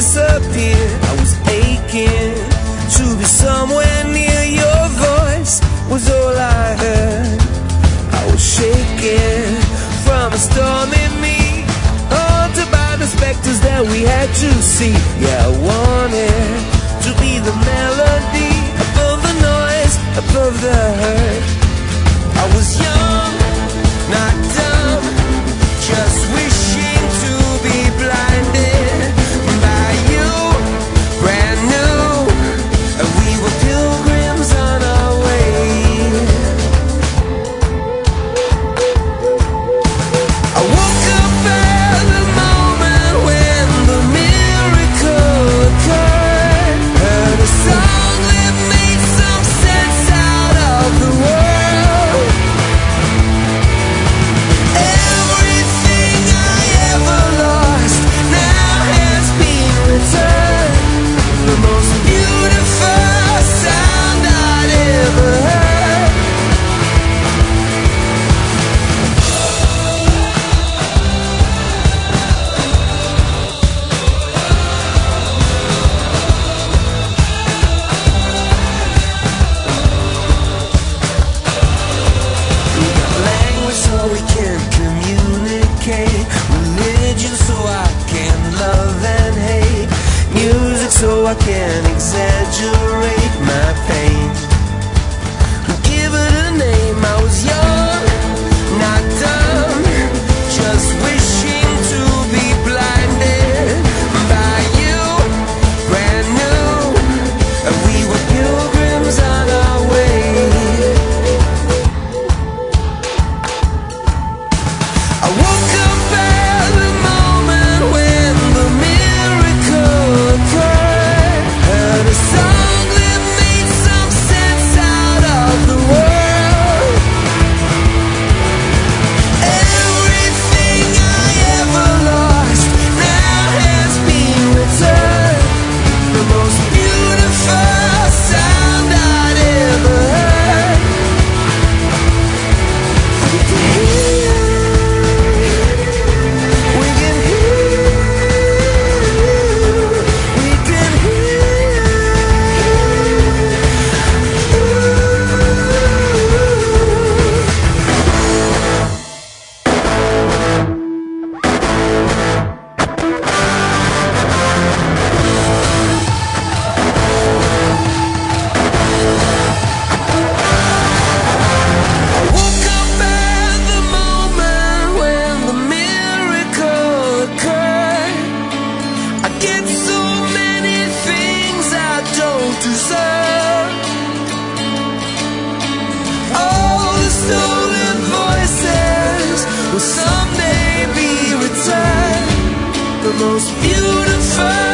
disappeared. I was aching to be somewhere near. Your voice was all I heard. I was shaking from a storm in me, haunted by the specters that we had to see. Yeah, I wanted to be the melody above the noise, above the hurt. I was young, not dumb, just wishing to be blinded by you, brand new, and we were pilgrims on our way. I woke up at the moment when the miracle occurred. Heard a song that made some sense out of the world. Everything I ever lost now has been returned. The most beautiful sound I'd ever heard. We got language so we can communicate, religion so I can love and hate, music so I can exaggerate my pain. Give it a name. I was young, not dumb, just wishing to be blinded by you, brand new, and we were pilgrims on our way. I woke up at the moment when the miracle occurred. Heard a song that made some sense out of the world. Everything I ever lost now has been returned. The most beautiful sound I'd ever heard. We can hear, we can hear, we can hear. I woke up at the moment when the miracle occurred. I get so many things I don't deserve. All the stolen voices will someday be returned. The most beautiful